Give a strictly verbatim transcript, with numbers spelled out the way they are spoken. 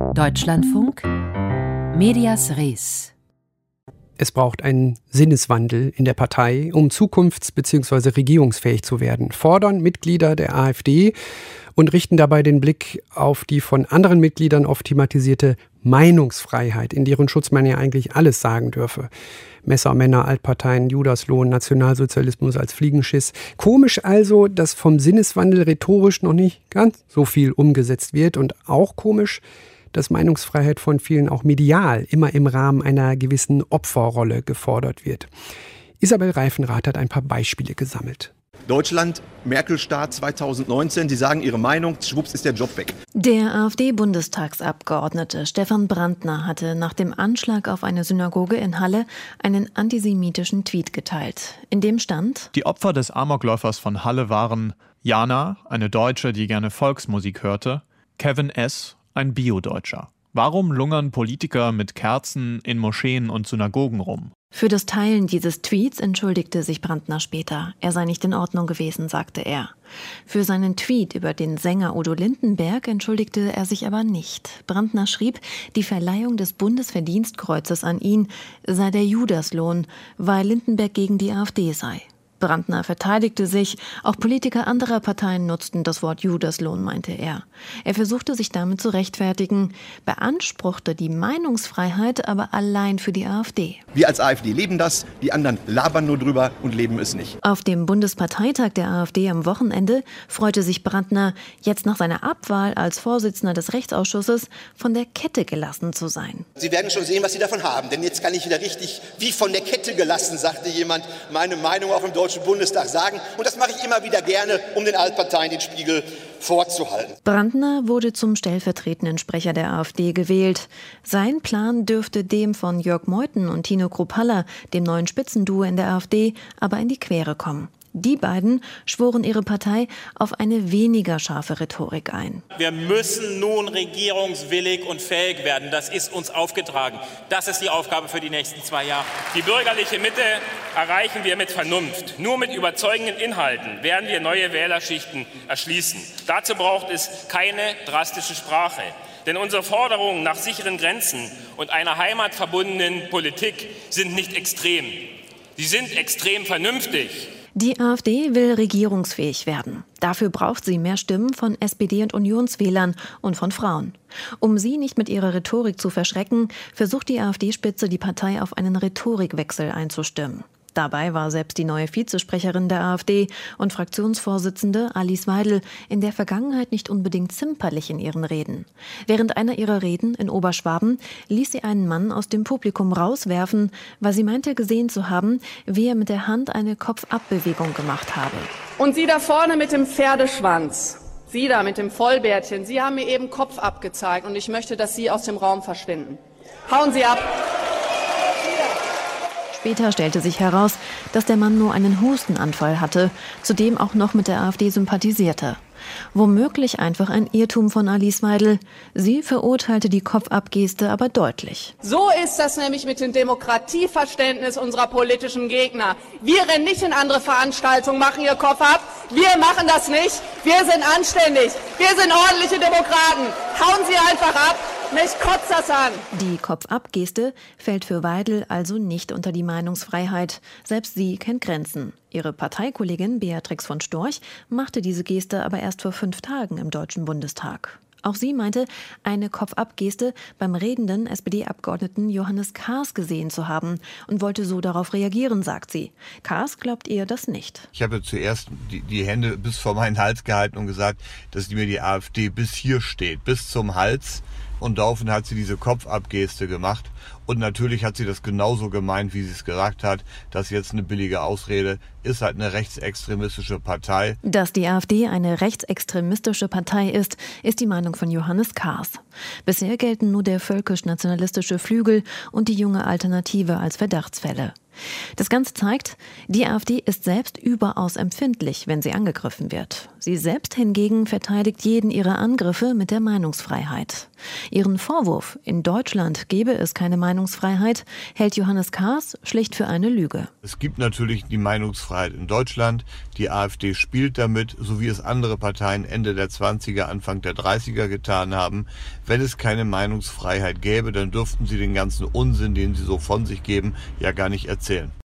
Deutschlandfunk Medias Res. Es braucht einen Sinneswandel in der Partei, um zukunfts- bzw. regierungsfähig zu werden, fordern Mitglieder der AfD und richten dabei den Blick auf die von anderen Mitgliedern oft thematisierte Meinungsfreiheit, in deren Schutz man ja eigentlich alles sagen dürfe. Messer, Männer, Altparteien, Judaslohn, Nationalsozialismus als Fliegenschiss. Komisch also, dass vom Sinneswandel rhetorisch noch nicht ganz so viel umgesetzt wird, und auch komisch, dass Meinungsfreiheit von vielen auch medial immer im Rahmen einer gewissen Opferrolle gefordert wird. Isabel Reifenrath hat ein paar Beispiele gesammelt. Deutschland, Merkel-Start zweitausendneunzehn, Sie sagen Ihre Meinung, schwupps ist der Job weg. Der AfD-Bundestagsabgeordnete Stefan Brandner hatte nach dem Anschlag auf eine Synagoge in Halle einen antisemitischen Tweet geteilt. In dem stand: Die Opfer des Amokläufers von Halle waren Jana, eine Deutsche, die gerne Volksmusik hörte, Kevin S., ein Bio-Deutscher. Warum lungern Politiker mit Kerzen in Moscheen und Synagogen rum? Für das Teilen dieses Tweets entschuldigte sich Brandner später. Er sei nicht in Ordnung gewesen, sagte er. Für seinen Tweet über den Sänger Udo Lindenberg entschuldigte er sich aber nicht. Brandner schrieb, die Verleihung des Bundesverdienstkreuzes an ihn sei der Judaslohn, weil Lindenberg gegen die AfD sei. Brandner verteidigte sich, auch Politiker anderer Parteien nutzten das Wort Judaslohn, meinte er. Er versuchte sich damit zu rechtfertigen, beanspruchte die Meinungsfreiheit aber allein für die AfD. Wir als AfD leben das, die anderen labern nur drüber und leben es nicht. Auf dem Bundesparteitag der AfD am Wochenende freute sich Brandner, jetzt nach seiner Abwahl als Vorsitzender des Rechtsausschusses von der Kette gelassen zu sein. Sie werden schon sehen, was Sie davon haben, denn jetzt kann ich wieder richtig wie von der Kette gelassen, sagte jemand, meine Meinung auch im Deutschen Bundestag sagen. Und das mache ich immer wieder gerne, um den Altparteien den Spiegel vorzuhalten. Brandner wurde zum stellvertretenden Sprecher der AfD gewählt. Sein Plan dürfte dem von Jörg Meuthen und Tino Kruppalla, dem neuen Spitzenduo in der AfD, aber in die Quere kommen. Die beiden schworen ihre Partei auf eine weniger scharfe Rhetorik ein. Wir müssen nun regierungswillig und fähig werden. Das ist uns aufgetragen. Das ist die Aufgabe für die nächsten zwei Jahre. Die bürgerliche Mitte erreichen wir mit Vernunft. Nur mit überzeugenden Inhalten werden wir neue Wählerschichten erschließen. Dazu braucht es keine drastische Sprache. Denn unsere Forderungen nach sicheren Grenzen und einer heimatverbundenen Politik sind nicht extrem. Sie sind extrem vernünftig. Die AfD will regierungsfähig werden. Dafür braucht sie mehr Stimmen von S P D- und Unionswählern und von Frauen. Um sie nicht mit ihrer Rhetorik zu verschrecken, versucht die AfD-Spitze, die Partei auf einen Rhetorikwechsel einzustimmen. Dabei war selbst die neue Vizesprecherin der AfD und Fraktionsvorsitzende Alice Weidel in der Vergangenheit nicht unbedingt zimperlich in ihren Reden. Während einer ihrer Reden in Oberschwaben ließ sie einen Mann aus dem Publikum rauswerfen, weil sie meinte gesehen zu haben, wie er mit der Hand eine Kopf-ab-Bewegung gemacht habe. Und Sie da vorne mit dem Pferdeschwanz, Sie da mit dem Vollbärtchen, Sie haben mir eben Kopf abgezeigt und ich möchte, dass Sie aus dem Raum verschwinden. Hauen Sie ab! Später stellte sich heraus, dass der Mann nur einen Hustenanfall hatte, zudem auch noch mit der AfD sympathisierte. Womöglich einfach ein Irrtum von Alice Weidel. Sie verurteilte die Kopf-ab-Geste aber deutlich. So ist das nämlich mit dem Demokratieverständnis unserer politischen Gegner. Wir rennen nicht in andere Veranstaltungen, machen ihr Kopf ab. Wir machen das nicht. Wir sind anständig. Wir sind ordentliche Demokraten. Hauen Sie einfach ab. Mich kotzt das an. Die Kopf-ab-Geste fällt für Weidel also nicht unter die Meinungsfreiheit. Selbst sie kennt Grenzen. Ihre Parteikollegin Beatrix von Storch machte diese Geste aber erst vor fünf Tagen im Deutschen Bundestag. Auch sie meinte, eine Kopf-ab-Geste beim redenden S P D-Abgeordneten Johannes Kahrs gesehen zu haben und wollte so darauf reagieren, sagt sie. Kahrs glaubt ihr das nicht. Ich habe zuerst die, die Hände bis vor meinen Hals gehalten und gesagt, dass mir die AfD bis hier steht, bis zum Hals. Und daraufhin hat sie diese Kopf-ab-Geste gemacht. Und natürlich hat sie das genauso gemeint, wie sie es gesagt hat. Das ist jetzt eine billige Ausrede, ist halt eine rechtsextremistische Partei. Dass die AfD eine rechtsextremistische Partei ist, ist die Meinung von Johannes Kahrs. Bisher gelten nur der völkisch-nationalistische Flügel und die junge Alternative als Verdachtsfälle. Das Ganze zeigt, die AfD ist selbst überaus empfindlich, wenn sie angegriffen wird. Sie selbst hingegen verteidigt jeden ihrer Angriffe mit der Meinungsfreiheit. Ihren Vorwurf, in Deutschland gebe es keine Meinungsfreiheit, hält Johannes Kahrs schlicht für eine Lüge. Es gibt natürlich die Meinungsfreiheit in Deutschland. Die AfD spielt damit, so wie es andere Parteien Ende der zwanziger, Anfang der dreißiger getan haben. Wenn es keine Meinungsfreiheit gäbe, dann dürften sie den ganzen Unsinn, den sie so von sich geben, ja gar nicht erzählen.